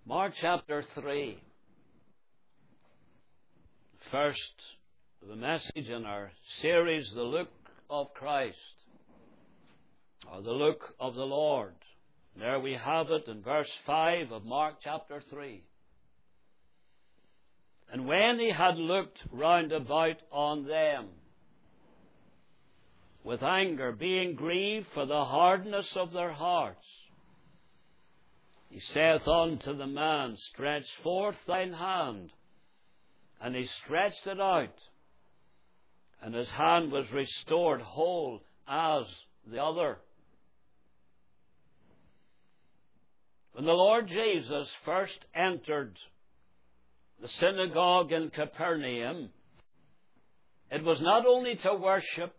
Mark chapter 3. First, the message in our series, The Look of Christ, or The Look of the Lord. There we have it in verse 5 of Mark chapter 3. And when he had looked round about on them, with anger, being grieved for the hardness of their hearts, he saith unto the man, Stretch forth thine hand. And he stretched it out, and his hand was restored whole as the other. When the Lord Jesus first entered the synagogue in Capernaum, it was not only to worship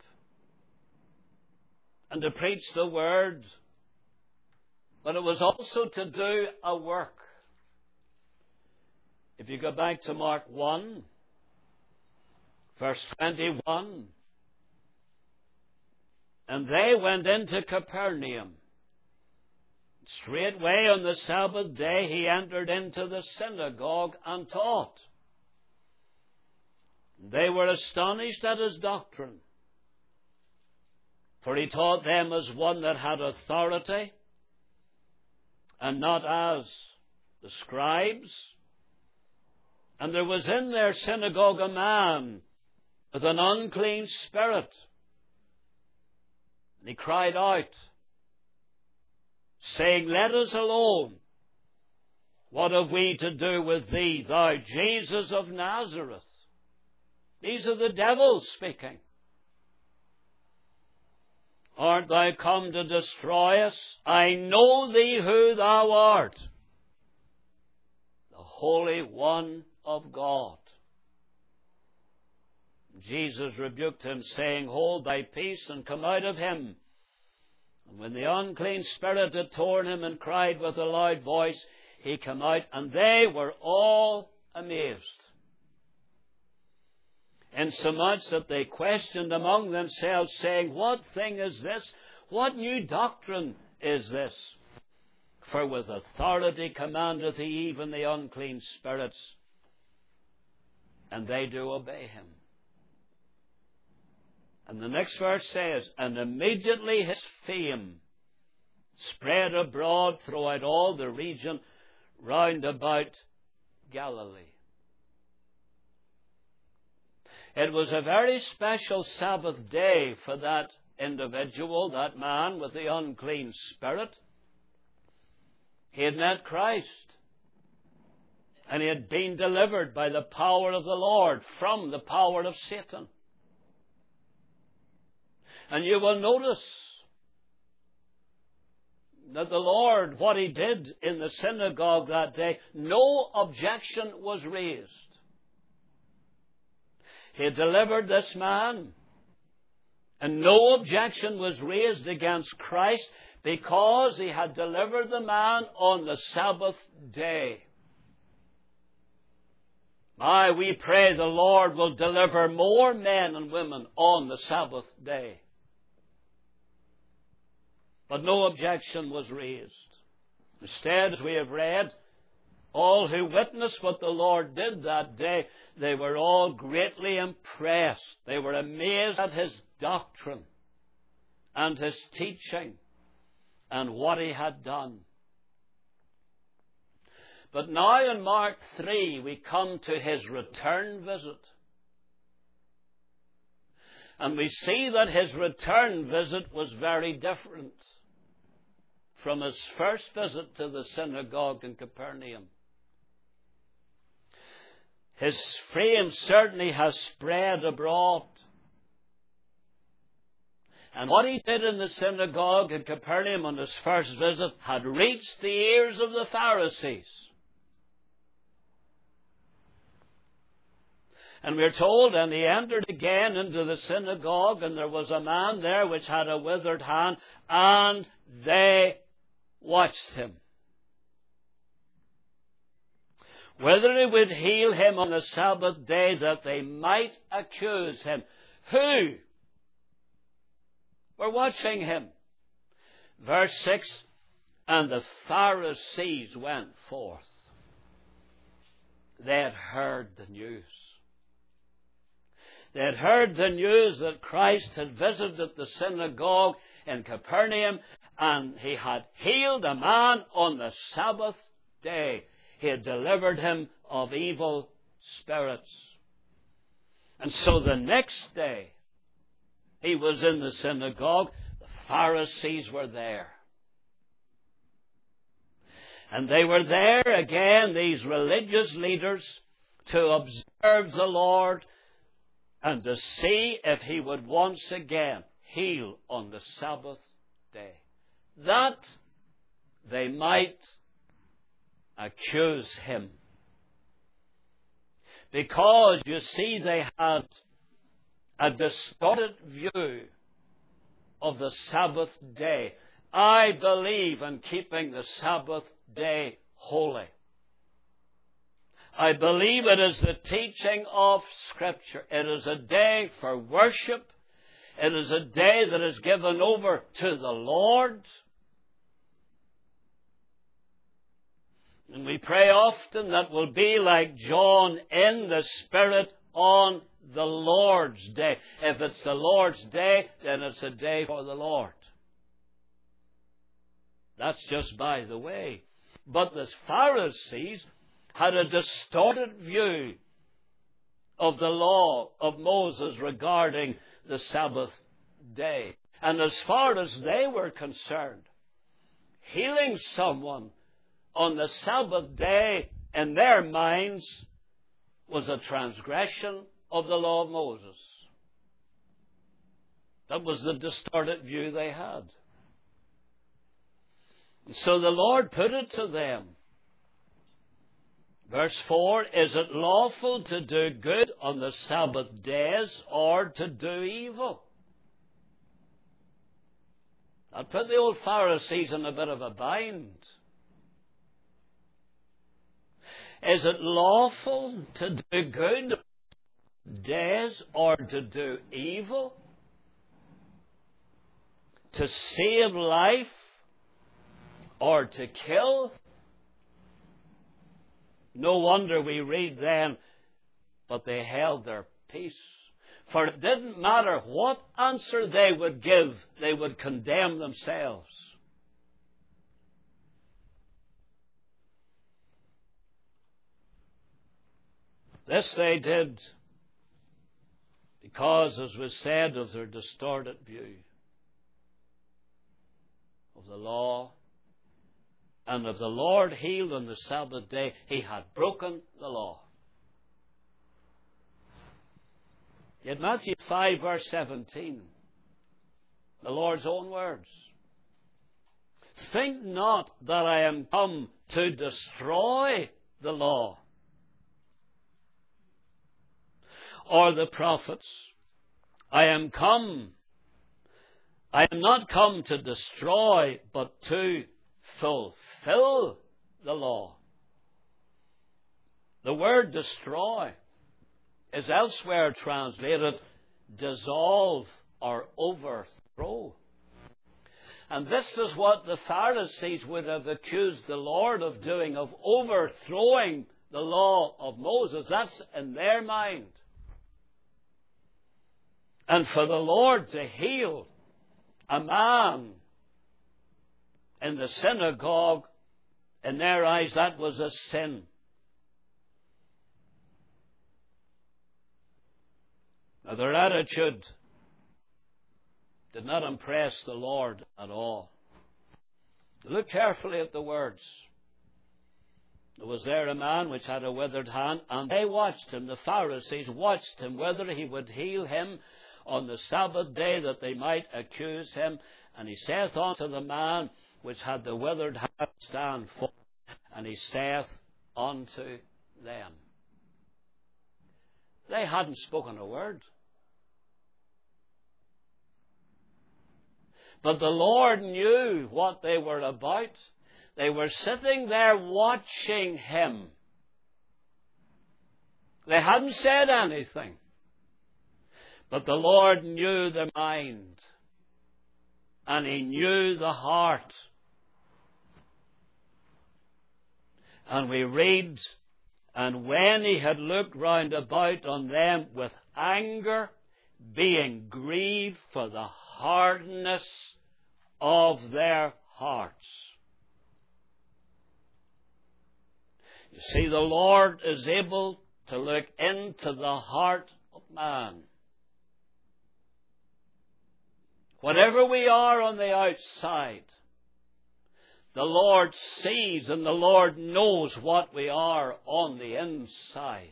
and to preach the word, but it was also to do a work. If you go back to Mark 1, verse 21, and they went into Capernaum. Straightway on the Sabbath day he entered into the synagogue and taught. They were astonished at his doctrine, for he taught them as one that had authority, and not as the scribes. And there was in their synagogue a man with an unclean spirit. And he cried out, saying, Let us alone. What have we to do with thee, thou Jesus of Nazareth? These are the devils speaking. Art thou come to destroy us? I know thee who thou art, the Holy One of God. Jesus rebuked him, saying, Hold thy peace, and come out of him. And when the unclean spirit had torn him and cried with a loud voice, he came out, and they were all amazed, insomuch that they questioned among themselves, saying, What thing is this? What new doctrine is this? For with authority commandeth he even the unclean spirits, and they do obey him. And the next verse says, And immediately his fame spread abroad throughout all the region round about Galilee. It was a very special Sabbath day for that individual, that man with the unclean spirit. He had met Christ, and he had been delivered by the power of the Lord from the power of Satan. And you will notice that the Lord, what he did in the synagogue that day, no objection was raised. He had delivered this man, and no objection was raised against Christ because he had delivered the man on the Sabbath day. We pray the Lord will deliver more men and women on the Sabbath day. But no objection was raised. Instead, as we have read, all who witnessed what the Lord did that day, they were all greatly impressed. They were amazed at his doctrine and his teaching and what he had done. But now in Mark 3, we come to his return visit. And we see that his return visit was very different from his first visit to the synagogue in Capernaum. His fame certainly has spread abroad. And what he did in the synagogue in Capernaum on his first visit had reached the ears of the Pharisees. And we're told, and he entered again into the synagogue, and there was a man there which had a withered hand, and they watched him, whether he would heal him on the Sabbath day, that they might accuse him. Who were watching him? Verse 6, And the Pharisees went forth. They had heard the news. They had heard the news that Christ had visited the synagogue in Capernaum, and he had healed a man on the Sabbath day. He had delivered him of evil spirits. And so the next day, he was in the synagogue. The Pharisees were there. And they were there again, these religious leaders, to observe the Lord and to see if he would once again heal on the Sabbath day, that they might accuse him. Because, you see, they had a distorted view of the Sabbath day. I believe in keeping the Sabbath day holy. I believe it is the teaching of Scripture. It is a day for worship. It is a day that is given over to the Lord. And we pray often that we'll be like John in the Spirit on the Lord's day. If it's the Lord's day, then it's a day for the Lord. That's just by the way. But the Pharisees had a distorted view of the law of Moses regarding the Sabbath day. And as far as they were concerned, healing someone on the Sabbath day in their minds was a transgression of the law of Moses. That was the distorted view they had. So the Lord put it to them. Verse 4, is it lawful to do good on the Sabbath days or to do evil? That put the old Pharisees in a bit of a bind. Is it lawful to do good days or to do evil? To save life or to kill? No wonder we read then, but they held their peace. For it didn't matter what answer they would give, they would condemn themselves. This they did because, as was said, of their distorted view of the law. And if the Lord healed on the Sabbath day, he had broken the law. Yet Matthew 5 verse 17, the Lord's own words. Think not that I am come to destroy the law or the prophets. I am not come to destroy, but to fulfill the law. The word destroy is elsewhere translated dissolve or overthrow. And this is what the Pharisees would have accused the Lord of doing, of overthrowing the law of Moses. That's in their mind. And for the Lord to heal a man in the synagogue, in their eyes, that was a sin. Now, their attitude did not impress the Lord at all. Look carefully at the words. There was there a man which had a withered hand, and they watched him, the Pharisees watched him, whether he would heal him on the Sabbath day, that they might accuse him. And he saith unto the man which had the withered hand, stand forth. And he saith unto them. They hadn't spoken a word. But the Lord knew what they were about. They were sitting there watching him. They hadn't said anything. But the Lord knew their mind. And he knew the heart. And we read And when he had looked round about on them with anger, being grieved for the hardness of their hearts. You see, the Lord is able to look into the heart of man. Whatever we are on the outside, the Lord sees and the Lord knows what we are on the inside.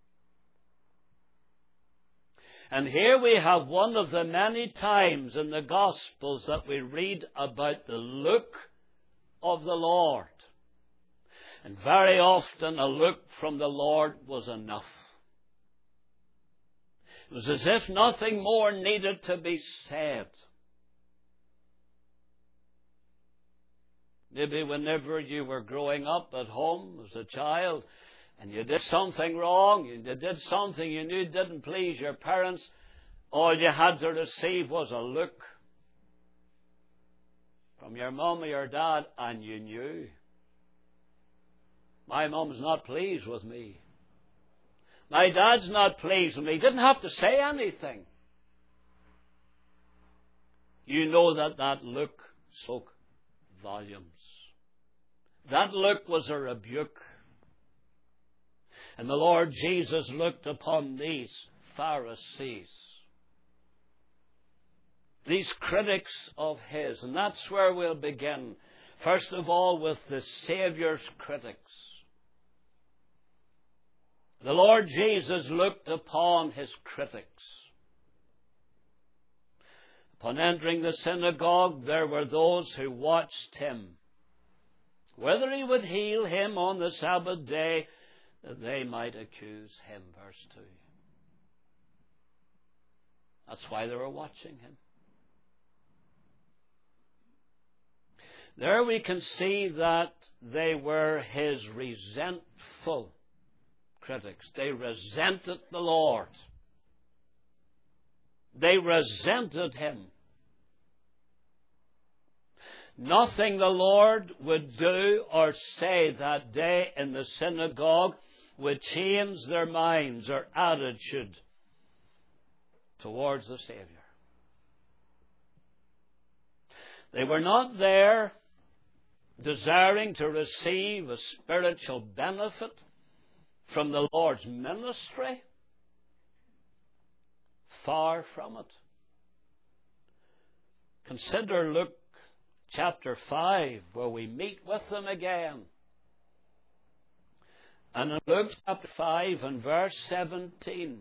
And here we have one of the many times in the Gospels that we read about the look of the Lord. And very often a look from the Lord was enough. It was as if nothing more needed to be said. Maybe whenever you were growing up at home as a child and you did something wrong, you did something you knew didn't please your parents, all you had to receive was a look from your mum or your dad, and you knew. My mum's not pleased with me. My dad's not pleased with me. He didn't have to say anything. You know that look spoke volumes. That look was a rebuke. And the Lord Jesus looked upon these Pharisees, these critics of His. And that's where we'll begin. First of all, with the Saviour's critics. The Lord Jesus looked upon His critics. Upon entering the synagogue, there were those who watched Him, whether He would heal him on the Sabbath day, that they might accuse Him. Verse 2. That's why they were watching Him. There we can see that they were His resentful critics. They resented the Lord. They resented Him. Nothing the Lord would do or say that day in the synagogue would change their minds or attitude towards the Savior. They were not there desiring to receive a spiritual benefit from the Lord's ministry. Far from it. Consider Luke chapter 5, where we meet with them again. And in Luke chapter 5 and verse 17,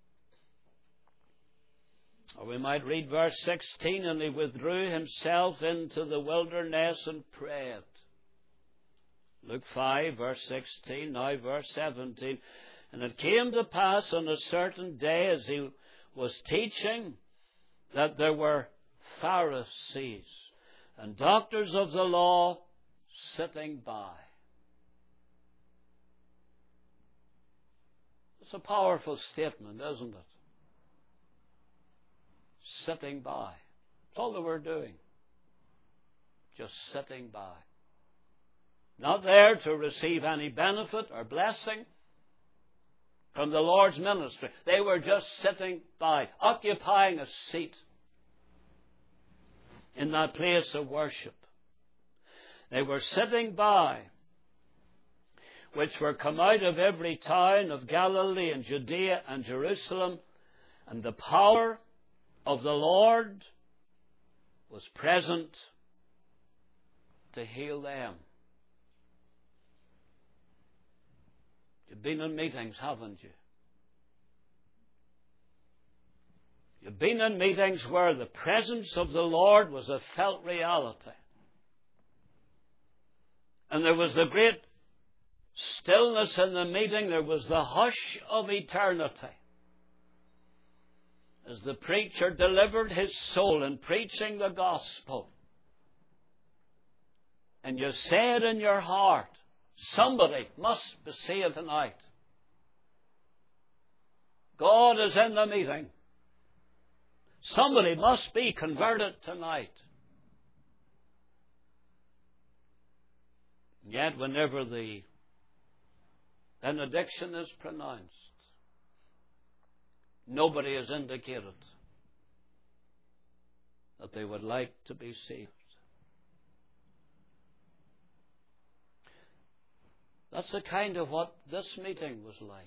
or we might read verse 16, and he withdrew himself into the wilderness and prayed. Luke 5, verse 16, now verse 17. And it came to pass on a certain day as he was teaching that there were Pharisees and doctors of the law sitting by. It's a powerful statement, isn't it? Sitting by. That's all they were doing. Just sitting by. Not there to receive any benefit or blessing from the Lord's ministry. They were just sitting by, occupying a seat in that place of worship. They were sitting by, which were come out of every town of Galilee and Judea and Jerusalem, and the power of the Lord was present to heal them. You've been in meetings, haven't you? You've been in meetings where the presence of the Lord was a felt reality. And there was a great stillness in the meeting. There was the hush of eternity. As the preacher delivered his soul in preaching the gospel. And you said in your heart, somebody must be saved tonight. God is in the meeting. Somebody must be converted tonight. Yet whenever the benediction is pronounced, nobody has indicated that they would like to be saved. That's the kind of what this meeting was like.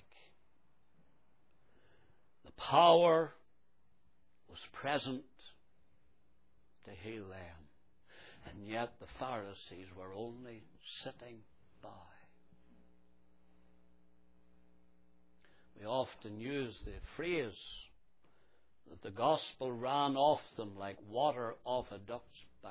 The power was present to heal them. And yet the Pharisees were only sitting by. We often use the phrase that the gospel ran off them like water off a duck's back.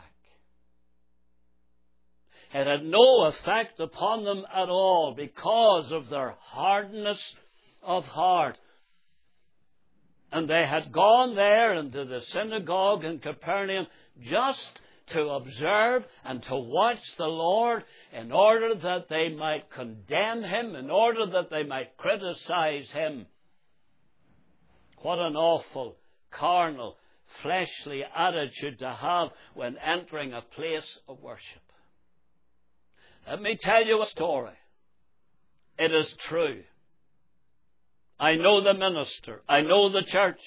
It had no effect upon them at all because of their hardness of heart. And they had gone there into the synagogue in Capernaum just to observe and to watch the Lord in order that they might condemn Him, in order that they might criticize Him. What an awful, carnal, fleshly attitude to have when entering a place of worship. Let me tell you a story. It is true. I know the minister. I know the church.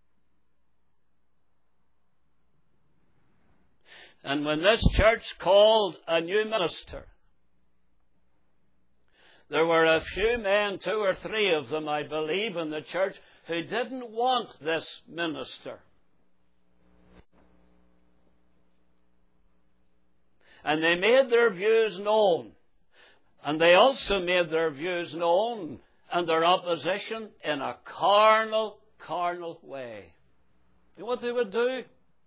And when this church called a new minister, there were a few men, 2 or 3 of them, I believe, in the church who didn't want this minister. And they made their views known. And they also made their views known and their opposition in a carnal way. You know what they would do?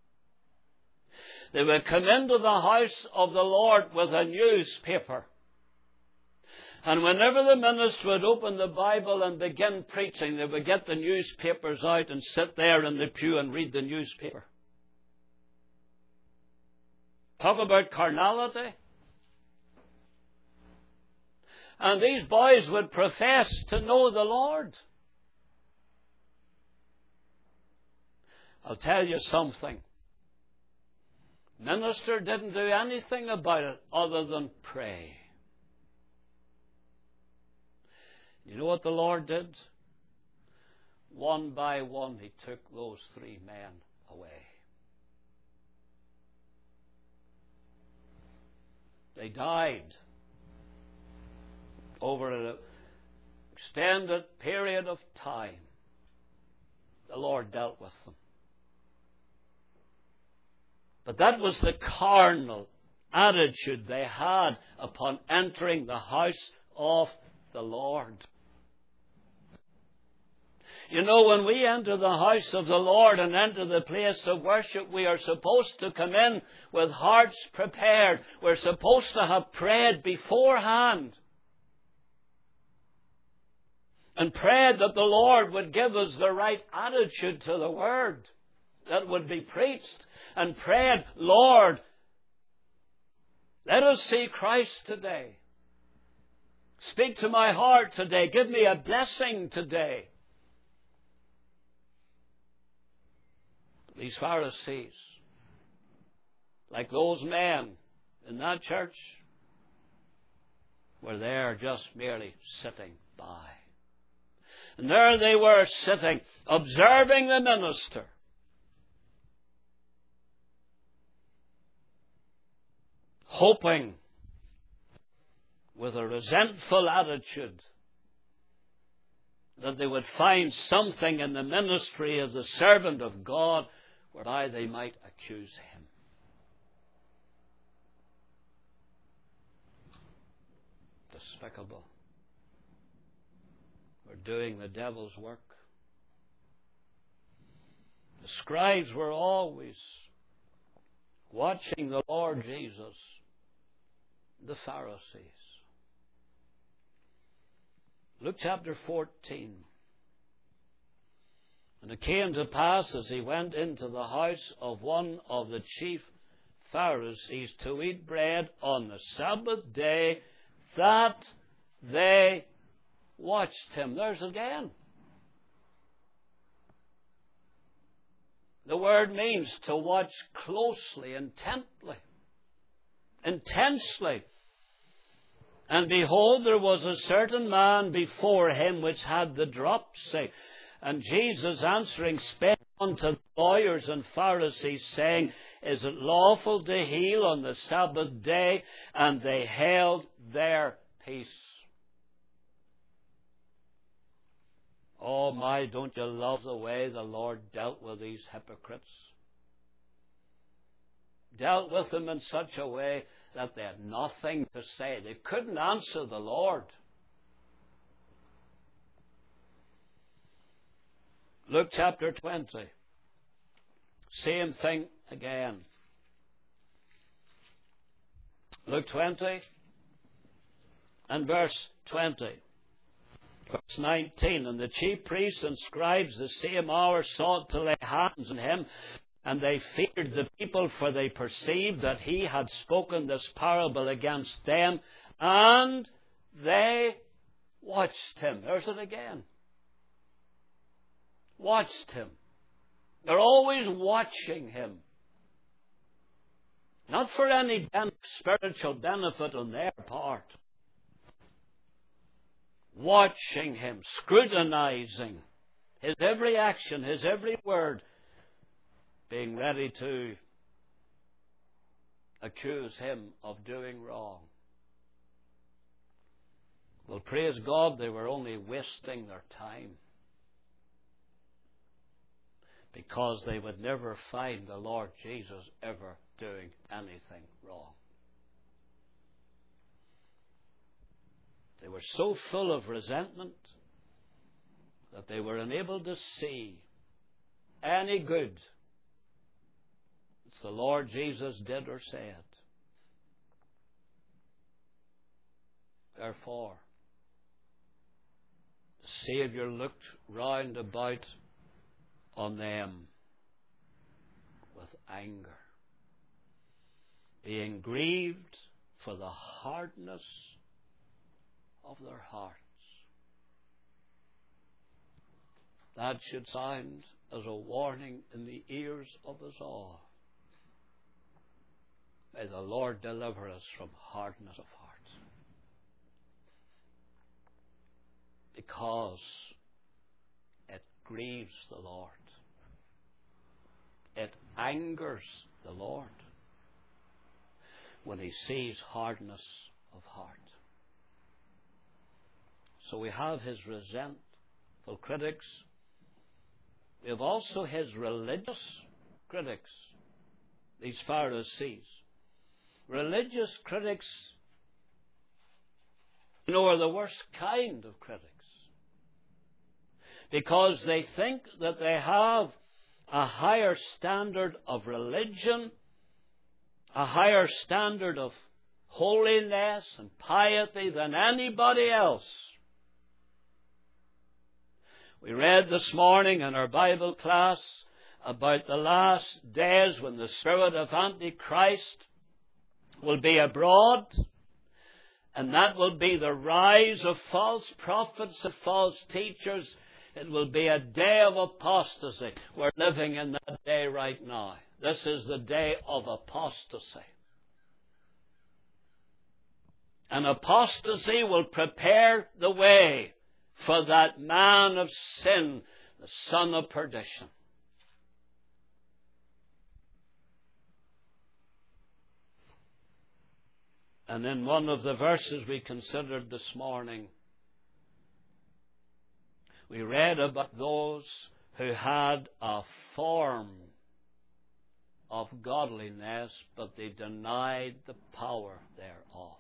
They would come into the house of the Lord with a newspaper. And whenever the minister would open the Bible and begin preaching, they would get the newspapers out and sit there in the pew and read the newspaper. Talk about carnality. And these boys would profess to know the Lord. I'll tell you something. Minister didn't do anything about it other than pray. You know what the Lord did? One by one, He took those 3 men away. They died over an extended period of time. The Lord dealt with them. But that was the carnal attitude they had upon entering the house of the Lord. You know, when we enter the house of the Lord and enter the place of worship, we are supposed to come in with hearts prepared. We're supposed to have prayed beforehand and prayed that the Lord would give us the right attitude to the Word that would be preached, and prayed, Lord, let us see Christ today. Speak to my heart today. Give me a blessing today. These Pharisees, like those men in that church, were there just merely sitting by. And there they were sitting, observing the minister. Hoping with a resentful attitude that they would find something in the ministry of the servant of God whereby they might accuse him. Despicable. We're doing the devil's work. The scribes were always watching the Lord Jesus, the Pharisees. Luke chapter 14. And it came to pass as he went into the house of one of the chief Pharisees to eat bread on the Sabbath day, that they watched him. There's again. The word means to watch closely, intently, intensely. And behold, there was a certain man before him which had the dropsy. And Jesus answering spake unto the lawyers and Pharisees, saying, Is it lawful to heal on the Sabbath day? And they held their peace. Oh my, don't you love the way the Lord dealt with these hypocrites? Dealt with them in such a way that they had nothing to say. They couldn't answer the Lord. Luke chapter 20. Same thing again. Luke 20 and verse 20. Verse 19. And the chief priests and scribes the same hour sought to lay hands on him, and they feared the people, for they perceived that he had spoken this parable against them, and they watched him. There's it again. Watched him. They're always watching him. Not for any spiritual benefit on their part. Watching him, scrutinizing his every action, his every word, being ready to accuse him of doing wrong. Well, praise God, they were only wasting their time, because they would never find the Lord Jesus ever doing anything wrong. They were so full of resentment that they were unable to see any good that the Lord Jesus did or said. Therefore, the Saviour looked round about on them with anger, being grieved for the hardness of their hearts. That should sound as a warning in the ears of us all. May the Lord deliver us from hardness of heart, because it grieves the Lord. It angers the Lord when he sees hardness of heart. So we have his resentful critics. We have also his religious critics, these Pharisees. Religious critics, are the worst kind of critics, because they think that they have a higher standard of religion, a higher standard of holiness and piety than anybody else. We read this morning in our Bible class about the last days when the spirit of Antichrist will be abroad, and that will be the rise of false prophets and false teachers. It will be a day of apostasy. We're living in that day right now. This is the day of apostasy. And apostasy will prepare the way for that man of sin, the son of perdition. And in one of the verses we considered this morning, we read about those who had a form of godliness, but they denied the power thereof.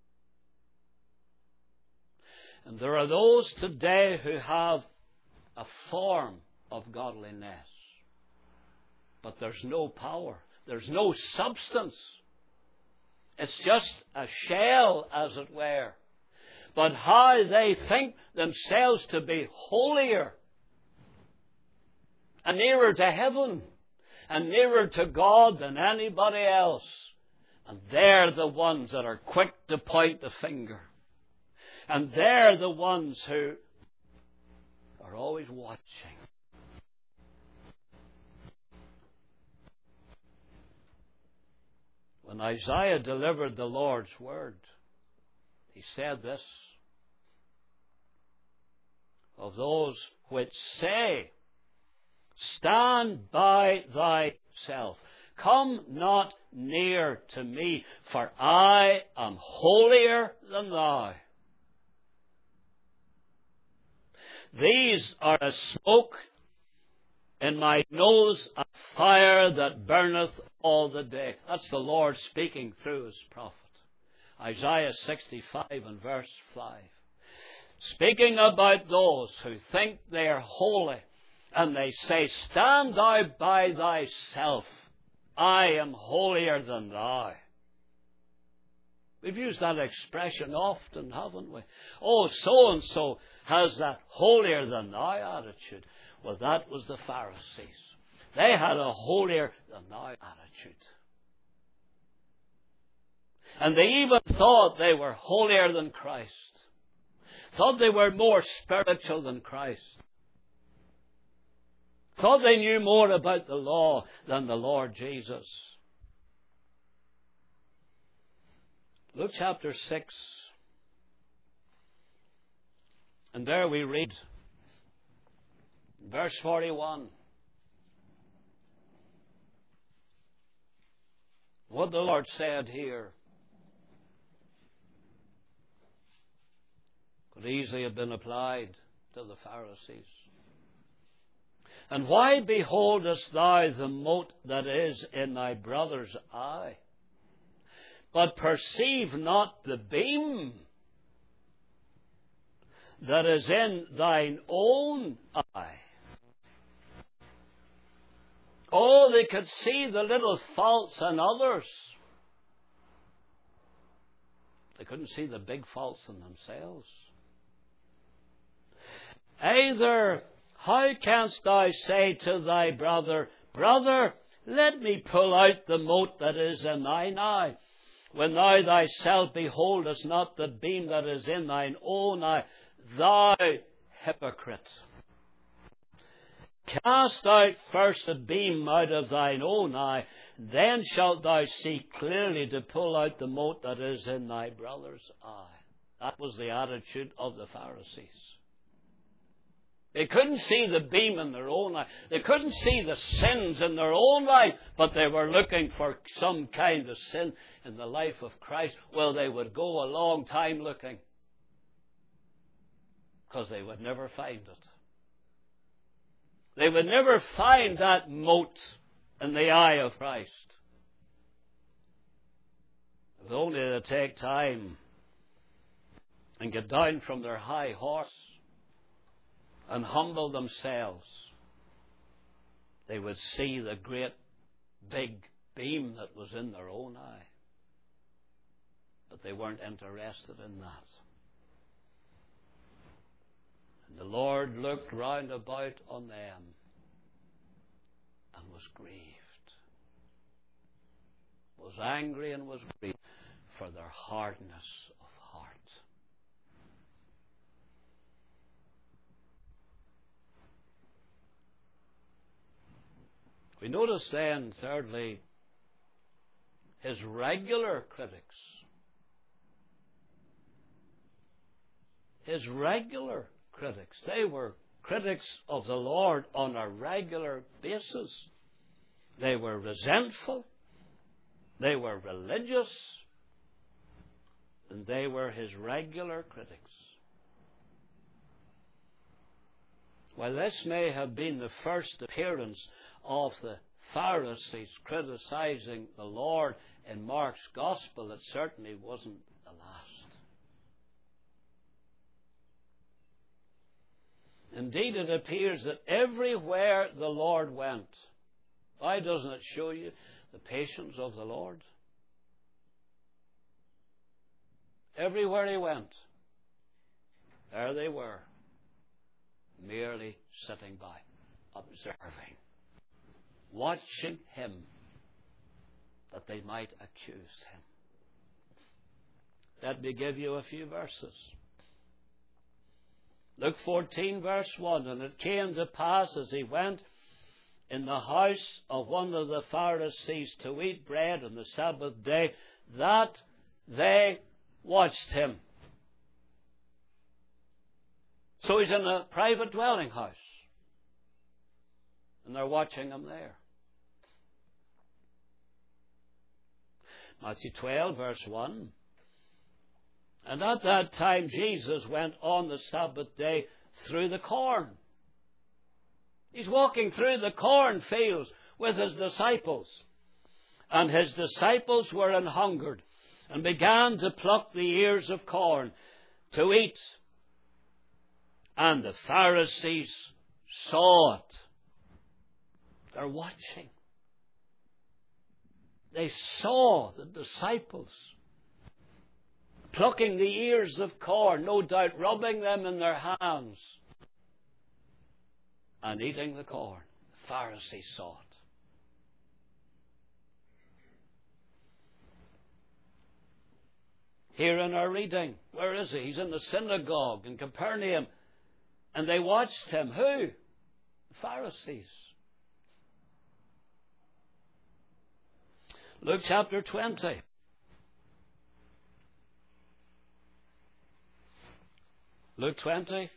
And there are those today who have a form of godliness, but there's no power. There's no substance. It's just a shell, as it were. But how they think themselves to be holier and nearer to heaven and nearer to God than anybody else. And they're the ones that are quick to point the finger. And they're the ones who are always watching. When Isaiah delivered the Lord's word, He said this, of those which say, stand by thyself, come not near to me, for I am holier than thou. These are a smoke in my nose, a fire that burneth all the day. That's the Lord speaking through His prophet. Isaiah 65 and verse 5. Speaking about those who think they are holy, and they say, stand thou by thyself, I am holier than thou. We've used that expression often, haven't we? Oh, so-and-so has that holier than thou attitude. Well, that was the Pharisees. They had a holier than thou attitude. And they even thought they were holier than Christ. Thought they were more spiritual than Christ. Thought they knew more about the law than the Lord Jesus. Luke chapter 6. And there we read, verse 41, what the Lord said here could easily have been applied to the Pharisees. And why beholdest thou the mote that is in thy brother's eye, but perceive not the beam that is in thine own eye? Oh, they could see the little faults in others. They couldn't see the big faults in themselves. Either, how canst thou say to thy brother, brother, let me pull out the mote that is in thine eye, when thou thyself beholdest not the beam that is in thine own eye? Thou hypocrite! Cast out first the beam out of thine own eye, then shalt thou see clearly to pull out the mote that is in thy brother's eye. That was the attitude of the Pharisees. They couldn't see the beam in their own eye. They couldn't see the sins in their own life, but they were looking for some kind of sin in the life of Christ. Well, they would go a long time looking, because they would never find it. They would never find that mote in the eye of Christ. If only they take time and get down from their high horse and humble themselves, they would see the great big beam that was in their own eye. But they weren't interested in that. And the Lord looked round about on them and was grieved, was angry and was grieved for their hardness of heart. We notice then, thirdly, His regular critics. His regular critics. They were critics of the Lord on a regular basis. They were resentful. They were religious. And they were His regular critics. While this may have been the first appearance of the Pharisees criticizing the Lord in Mark's Gospel, it certainly wasn't the last. Indeed, it appears that everywhere the Lord went, why doesn't it show you the patience of the Lord? Everywhere He went, there they were, merely sitting by, observing, watching Him, that they might accuse Him. Let me give you a few verses. Luke 14, verse 1, and it came to pass as He went in the house of one of the Pharisees to eat bread on the Sabbath day, that they watched Him. So he's in a private dwelling house. And they're watching him there. Matthew 12, verse 1. And at that time Jesus went on the Sabbath day through the corn. He's walking through the cornfields with his disciples. And his disciples were an hungered, and began to pluck the ears of corn to eat. And the Pharisees saw it. They're watching. They saw the disciples plucking the ears of corn, no doubt rubbing them in their hands, and eating the corn. The Pharisees saw it. Here in our reading, where is he? He's in the synagogue in Capernaum. And they watched him. Who? The Pharisees. Luke chapter 20. Luke 20,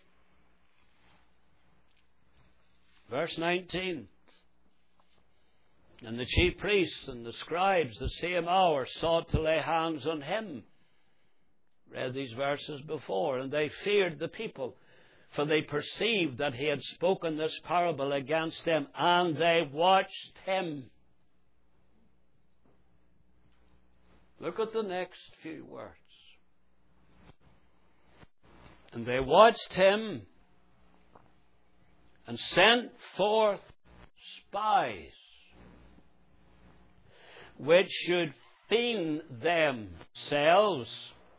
verse 19. And the chief priests and the scribes the same hour sought to lay hands on him. Read these verses before. And they feared the people, for they perceived that he had spoken this parable against them, and they watched him. Look at the next few words. And they watched him and sent forth spies, which should feed themselves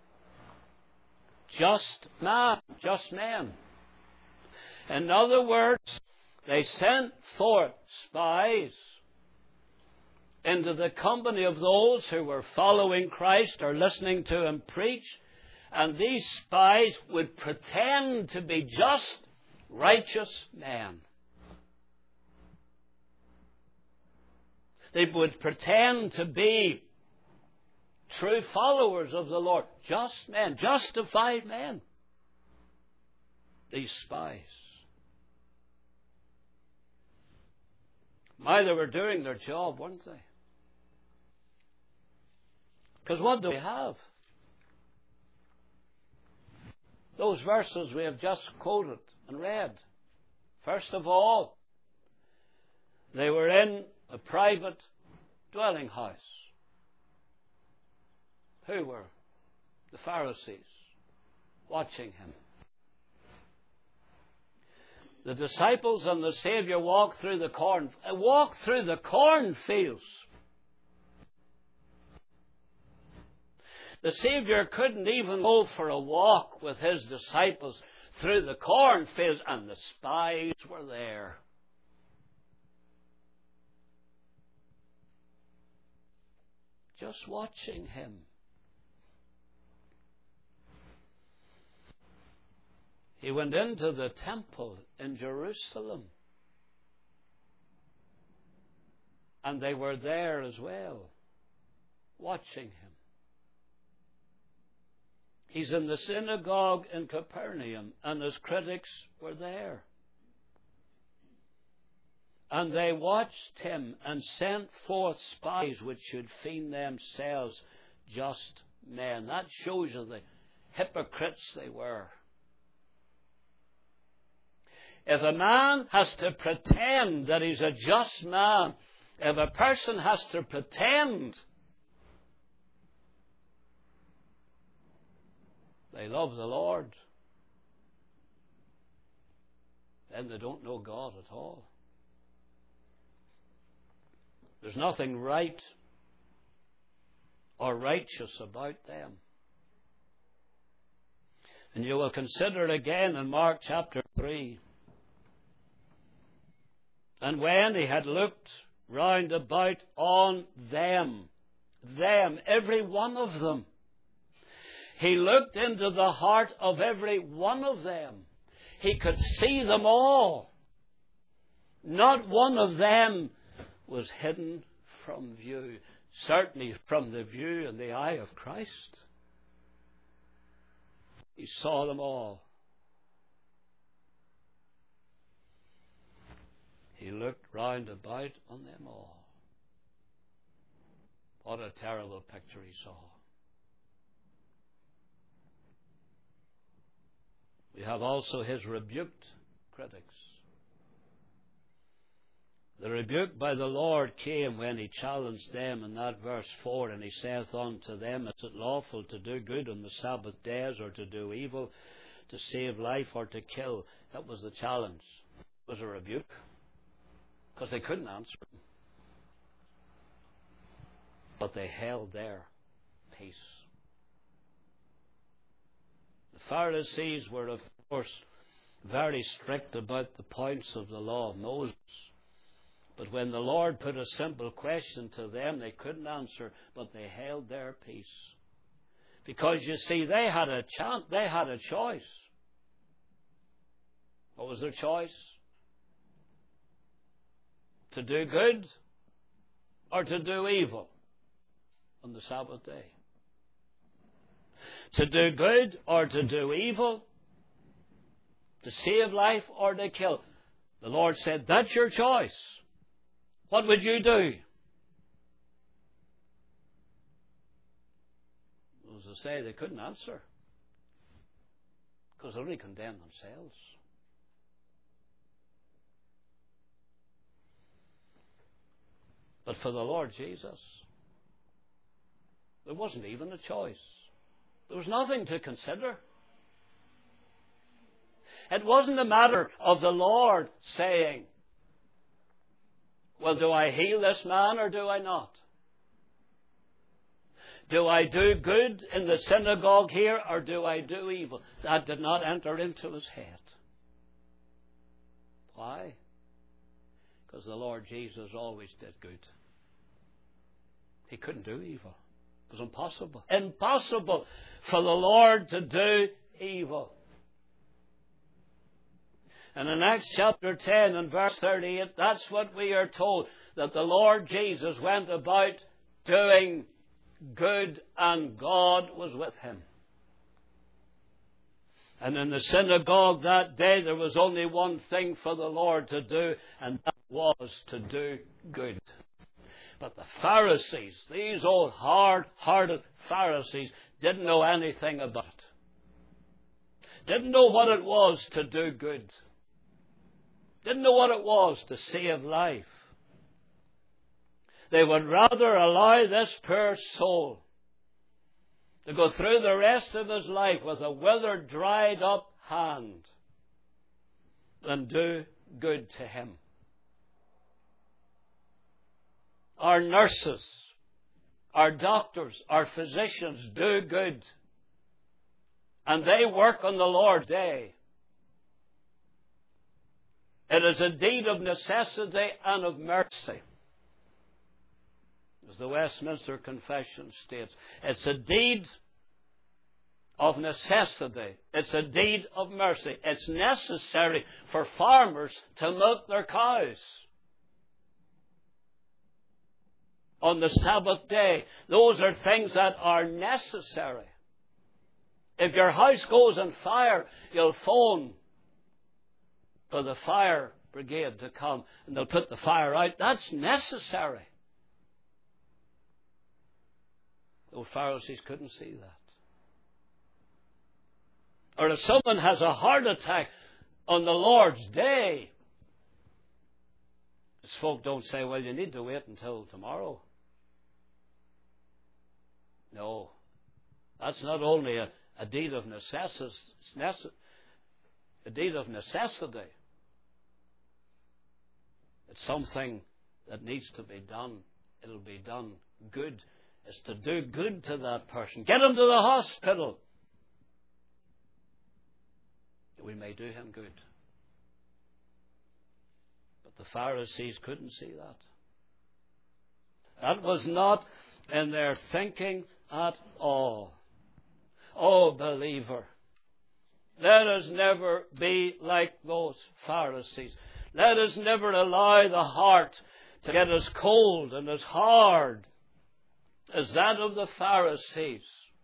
just men. In other words, they sent forth spies into the company of those who were following Christ or listening to him preach. And these spies would pretend to be just, righteous men. They would pretend to be true followers of the Lord. Just men, justified men. These spies. My, they were doing their job, weren't they? Because what do we have? Those verses we have just quoted and read. First of all, they were in a private dwelling house. Who were? The Pharisees, watching him. The disciples and the Savior walked through the cornfields. The Savior couldn't even go for a walk with his disciples through the cornfields, and the spies were there. Just watching him. He went into the temple in Jerusalem, and they were there as well, watching him. He's in the synagogue in Capernaum, and his critics were there. And they watched him and sent forth spies which should feed themselves just men. That shows you the hypocrites they were. If a man has to pretend that he's a just man, if a person has to pretend they love the Lord, then they don't know God at all. There's nothing right or righteous about them. And you will consider again in Mark chapter 3. And when he had looked round about on them, every one of them, he looked into the heart of every one of them. He could see them all. Not one of them was hidden from view. Certainly from the view and the eye of Christ. He saw them all. He looked round about on them all. What a terrible picture he saw. We have also his rebuked critics. The rebuke by the Lord came when he challenged them in that verse 4, and he saith unto them, is it lawful to do good on the Sabbath days, or to do evil, to save life, or to kill? That was the challenge. It was a rebuke, because they couldn't answer him. But they held their peace. The Pharisees were, of course, very strict about the points of the law of Moses. But when the Lord put a simple question to them, they couldn't answer, but they held their peace. Because, you see, they had a choice. What was their choice? To do good or to do evil on the Sabbath day. To do good or to do evil, to save life or to kill. The Lord said, that's your choice. What would you do? As I say, they couldn't answer, because they only condemned themselves. But for the Lord Jesus, there wasn't even a choice. There was nothing to consider. It wasn't a matter of the Lord saying, well, do I heal this man or do I not? Do I do good in the synagogue here or do I do evil? That did not enter into his head. Why? Because the Lord Jesus always did good. He couldn't do evil. It was impossible. Impossible for the Lord to do evil. And in Acts chapter 10 and verse 38, that's what we are told, that the Lord Jesus went about doing good and God was with him. And in the synagogue that day there was only one thing for the Lord to do, and that was to do good. But the Pharisees, these old hard-hearted Pharisees, didn't know anything about it. Didn't know what it was to do good. Didn't know what it was to save life. They would rather allow this poor soul to go through the rest of his life with a withered, dried up hand than do good to him. Our nurses, our doctors, our physicians do good. And they work on the Lord's day. It is a deed of necessity and of mercy. As the Westminster Confession states, it's a deed of necessity. It's a deed of mercy. It's necessary for farmers to milk their cows on the Sabbath day. Those are things that are necessary. If your house goes on fire, you'll phone for the fire brigade to come and they'll put the fire out. That's necessary. The Pharisees couldn't see that. Or if someone has a heart attack on the Lord's day, as folk don't say, well, you need to wait until tomorrow. No. That's not only a deed of necessity, it's something that needs to be done. It'll be done good. It's to do good to that person. Get him to the hospital. We may do him good. But the Pharisees couldn't see that. That was not in their thinking at all. Oh, believer, let us never be like those Pharisees. Let us never allow the heart to get as cold and as hard as that of the Pharisees.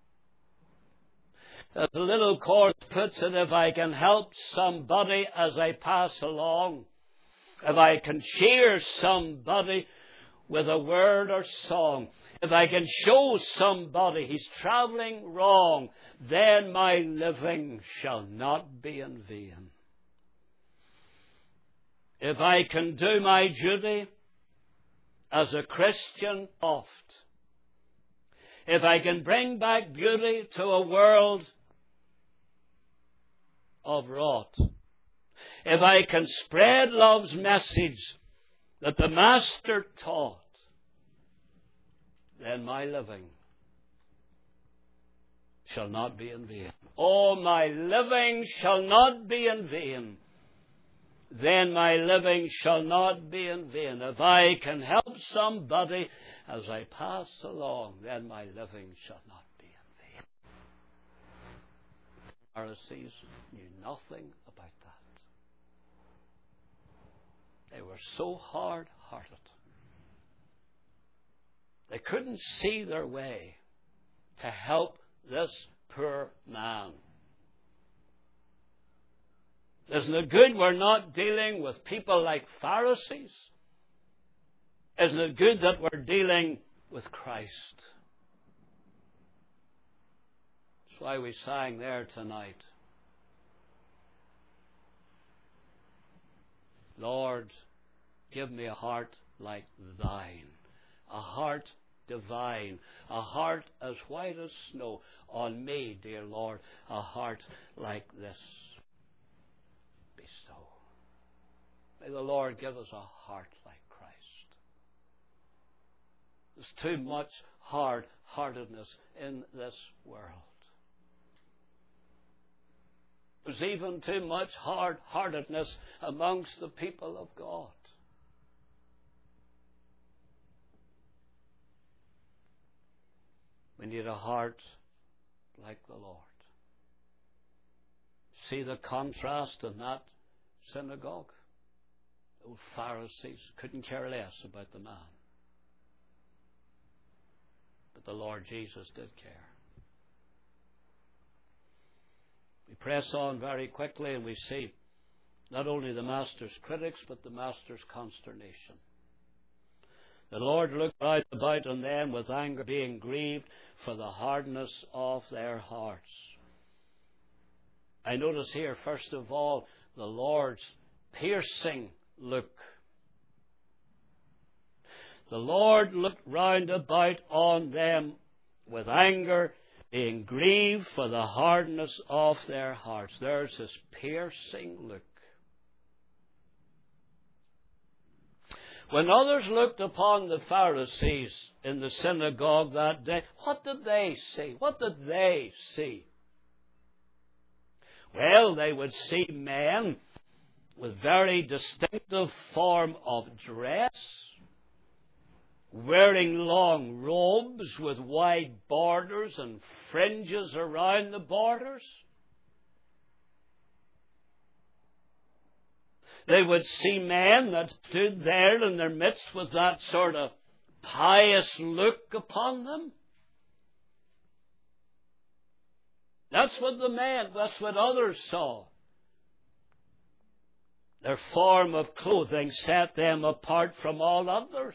As the little chorus puts it, if I can help somebody as I pass along, if I can cheer somebody with a word or song, if I can show somebody he's travelling wrong, then my living shall not be in vain. If I can do my duty as a Christian oft, if I can bring back beauty to a world of rot, if I can spread love's message that the Master taught, then my living shall not be in vain. Oh, my living shall not be in vain. Then my living shall not be in vain. If I can help somebody as I pass along, then my living shall not be in vain. The Pharisees knew nothing about that. They were so hard-hearted. They couldn't see their way to help this poor man. Isn't it good we're not dealing with people like Pharisees? Isn't it good that we're dealing with Christ? That's why we sang there tonight. Lord, give me a heart like thine, a heart divine, a heart as white as snow. On me, dear Lord, a heart like this. Bestow. May the Lord give us a heart like Christ. There's too much hard-heartedness in this world. There's even too much hard-heartedness amongst the people of God. We need a heart like the Lord. See the contrast in that synagogue? Those Pharisees couldn't care less about the man. But the Lord Jesus did care. We press on very quickly and we see not only the Master's critics, but the Master's consternation. The Lord looked right about on them with anger, being grieved for the hardness of their hearts. I notice here, first of all, the Lord's piercing look. The Lord looked round about on them with anger, being grieved for the hardness of their hearts. There's this piercing look. When others looked upon the Pharisees in the synagogue that day, what did they see? What did they see? Well, they would see men with very distinctive form of dress, wearing long robes with wide borders and fringes around the borders. They would see men that stood there in their midst with that sort of pious look upon them. That's what others saw. Their form of clothing set them apart from all others.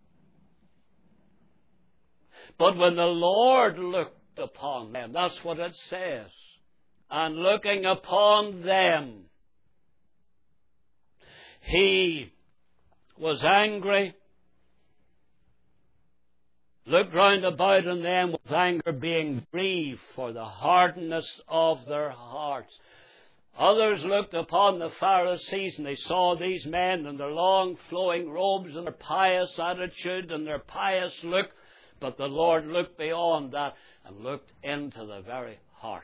But when the Lord looked upon them, that's what it says, and looking upon them, He was angry, looked round about on them with anger, being grieved for the hardness of their hearts. Others looked upon the Pharisees and they saw these men in their long flowing robes and their pious attitude and their pious look. But the Lord looked beyond that and looked into the very heart.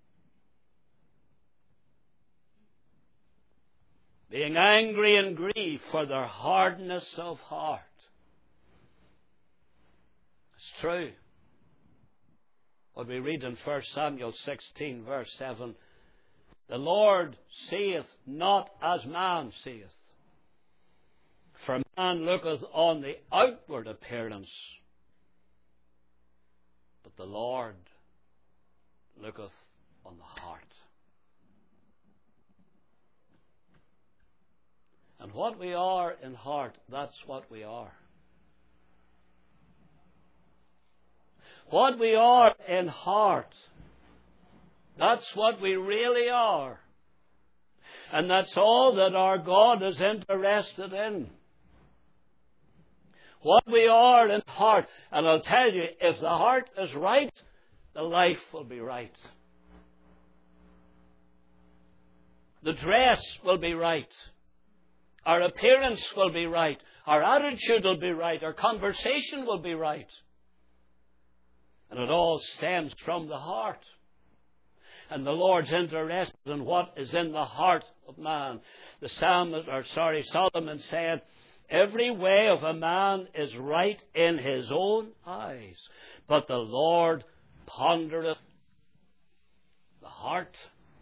Being angry and grieved for their hardness of heart. It's true. What we read in 1 Samuel 16, verse 7, the Lord seeth not as man seeth. For man looketh on the outward appearance, but the Lord looketh on the heart. And what we are in heart, that's what we are. What we are in heart, that's what we really are. And that's all that our God is interested in. What we are in heart. And I'll tell you, if the heart is right, the life will be right. The dress will be right. Our appearance will be right. Our attitude will be right. Our conversation will be right. And it all stems from the heart. And the Lord's interested in what is in the heart of man. Solomon said, every way of a man is right in his own eyes, but the Lord pondereth the heart.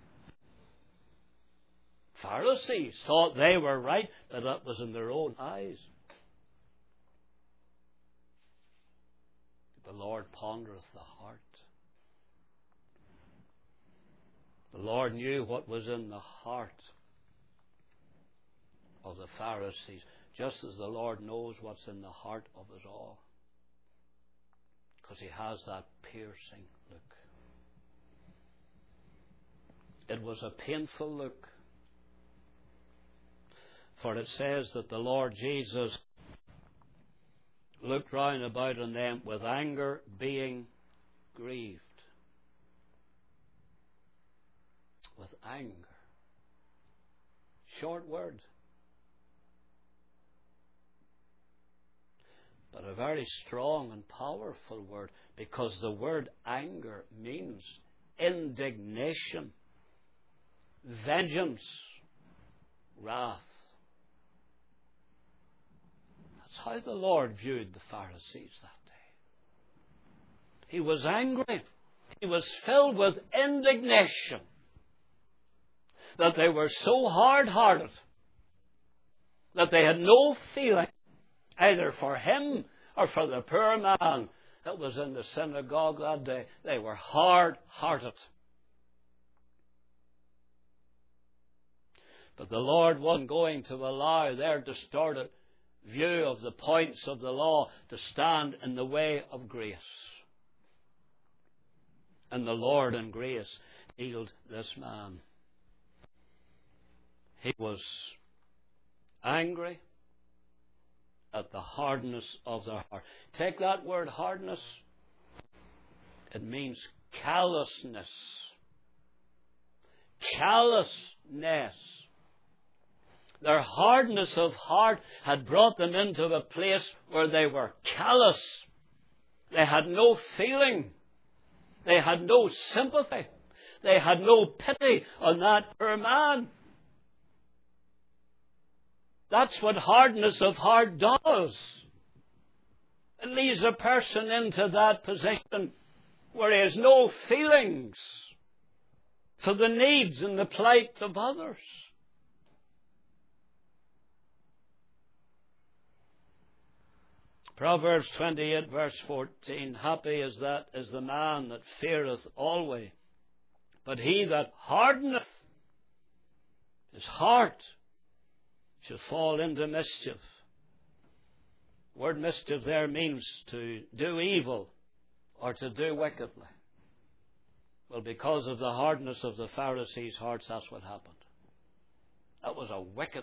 Pharisees thought they were right, but that was in their own eyes. The Lord pondereth the heart. The Lord knew what was in the heart of the Pharisees, just as the Lord knows what's in the heart of us all. Because He has that piercing look. It was a painful look. For it says that the Lord Jesus looked round about on them with anger, being grieved. With anger. Short word. But a very strong and powerful word, because the word anger means indignation, vengeance, wrath. That's how the Lord viewed the Pharisees that day. He was angry. He was filled with indignation that they were so hard-hearted that they had no feeling either for Him or for the poor man that was in the synagogue that day. They were hard-hearted. But the Lord wasn't going to allow their distorted view of the points of the law to stand in the way of grace. And the Lord in grace healed this man. He was angry at the hardness of their heart. Take that word hardness. It means callousness. Callousness. Their hardness of heart had brought them into a place where they were callous. They had no feeling. They had no sympathy. They had no pity on that poor man. That's what hardness of heart does. It leads a person into that position where he has no feelings for the needs and the plight of others. Proverbs 28 verse 14, happy is the man that feareth always, but he that hardeneth his heart shall fall into mischief. The word mischief there means to do evil or to do wickedly. Well, because of the hardness of the Pharisees' hearts, that's what happened. That was a wicked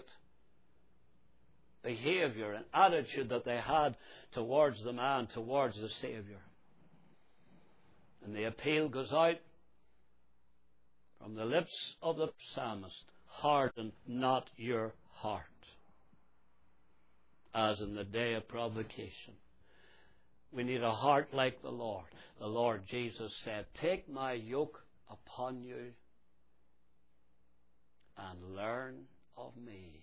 behavior and attitude that they had towards the man, towards the Savior. And the appeal goes out from the lips of the psalmist, harden not your heart, as in the day of provocation. We need a heart like the Lord. The Lord Jesus said, take my yoke upon you and learn of me.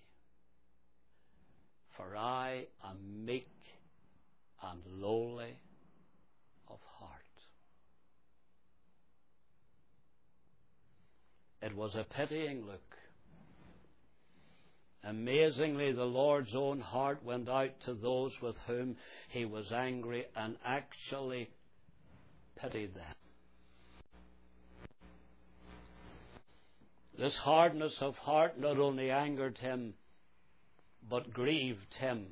For I am meek and lowly of heart. It was a pitying look. Amazingly, the Lord's own heart went out to those with whom He was angry and actually pitied them. This hardness of heart not only angered Him, but grieved him.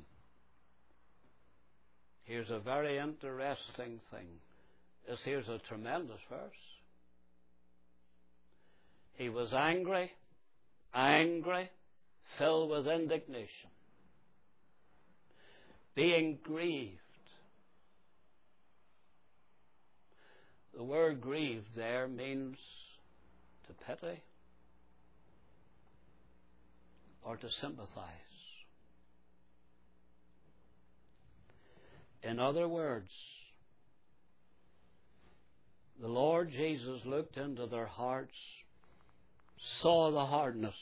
Here's a very interesting thing. Here's a tremendous verse. He was angry, filled with indignation, being grieved. The word grieved there means to pity or to sympathize. In other words, the Lord Jesus looked into their hearts, saw the hardness,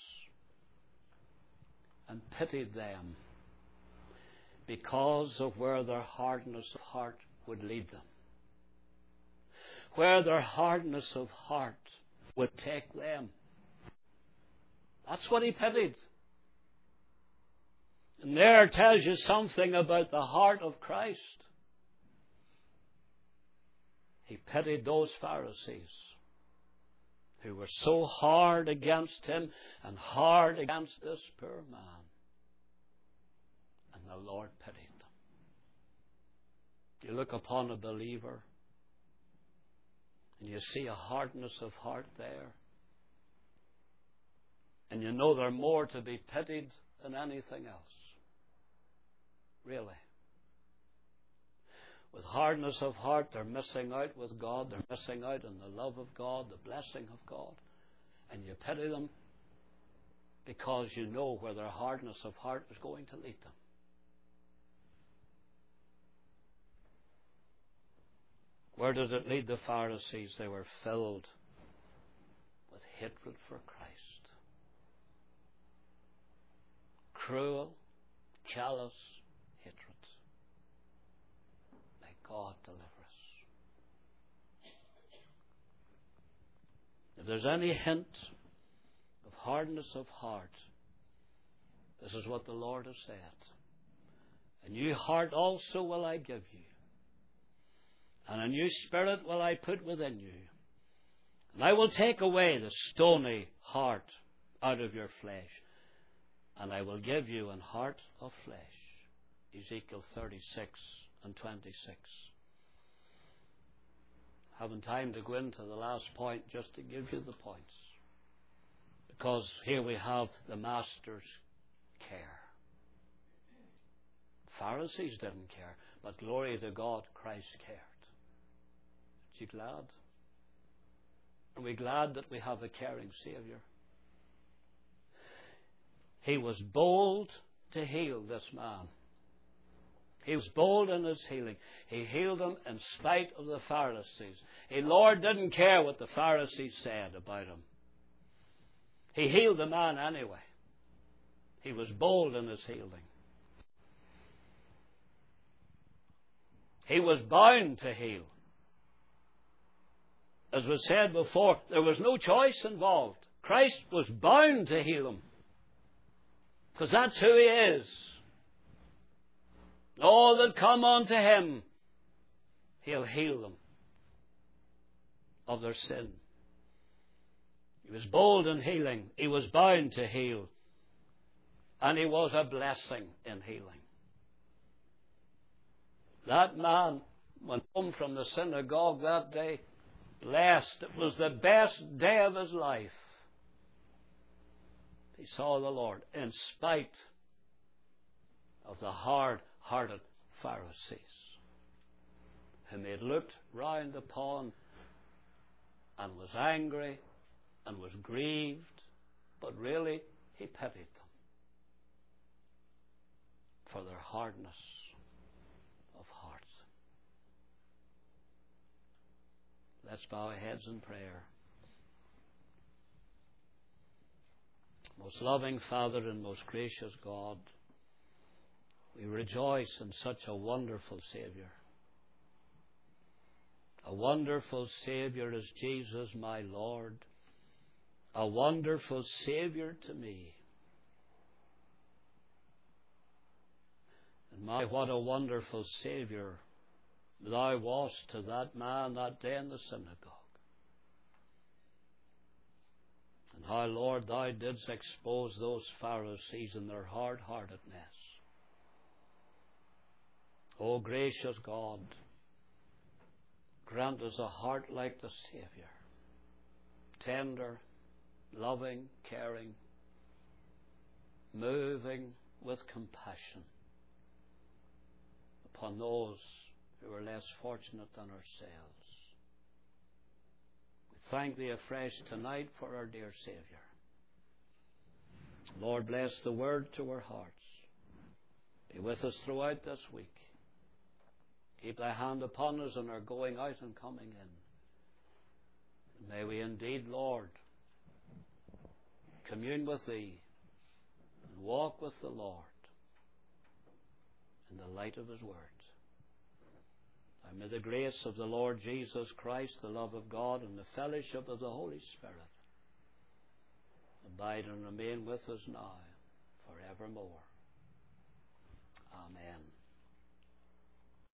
and pitied them because of where their hardness of heart would lead them, where their hardness of heart would take them. That's what he pitied. And there tells you something about the heart of Christ. He pitied those Pharisees who were so hard against him and hard against this poor man. And the Lord pitied them. You look upon a believer and you see a hardness of heart there. And you know they're more to be pitied than anything else. Really. With hardness of heart, they're missing out with God. They're missing out on the love of God, the blessing of God. And you pity them because you know where their hardness of heart is going to lead them. Where did it lead the Pharisees? They were filled with hatred for Christ. Cruel, callous hatred. May God deliver us. If there's any hint of hardness of heart, this is what the Lord has said. A new heart also will I give you, and a new spirit will I put within you. And I will take away the stony heart out of your flesh, and I will give you an heart of flesh. Ezekiel 36 and 26. Haven't time to go into the last point, just to give you the points. Because here we have the Master's care. Pharisees didn't care, but glory to God, Christ cared. Are you glad? Are we glad that we have a caring Saviour? He was bold to heal this man. He was bold in his healing. He healed him in spite of the Pharisees. The Lord didn't care what the Pharisees said about him. He healed the man anyway. He was bold in his healing. He was bound to heal. As was said before, there was no choice involved. Christ was bound to heal him. Because that's who he is. All that come unto him, he'll heal them of their sin. He was bold in healing. He was bound to heal. And he was a blessing in healing. That man went home from the synagogue that day blessed. It was the best day of his life. He saw the Lord in spite of the hard-hearted Pharisees whom he had looked round upon and was angry and was grieved, but really he pitied them for their hardness of heart. Let's bow our heads in prayer. Most loving Father and most gracious God, we rejoice in such a wonderful Saviour. A wonderful Saviour is Jesus, my Lord. A wonderful Saviour to me. And my, what a wonderful Saviour thou wast to that man that day in the synagogue. And how, Lord, Thou didst expose those Pharisees in their hard-heartedness. O gracious God, grant us a heart like the Saviour, tender, loving, caring, moving with compassion upon those who are less fortunate than ourselves. We thank Thee afresh tonight for our dear Saviour. Lord, bless the Word to our hearts. Be with us throughout this week. Keep Thy hand upon us in our going out and coming in. And may we indeed, Lord, commune with Thee and walk with the Lord in the light of His Word. And may the grace of the Lord Jesus Christ, the love of God, and the fellowship of the Holy Spirit abide and remain with us now forevermore.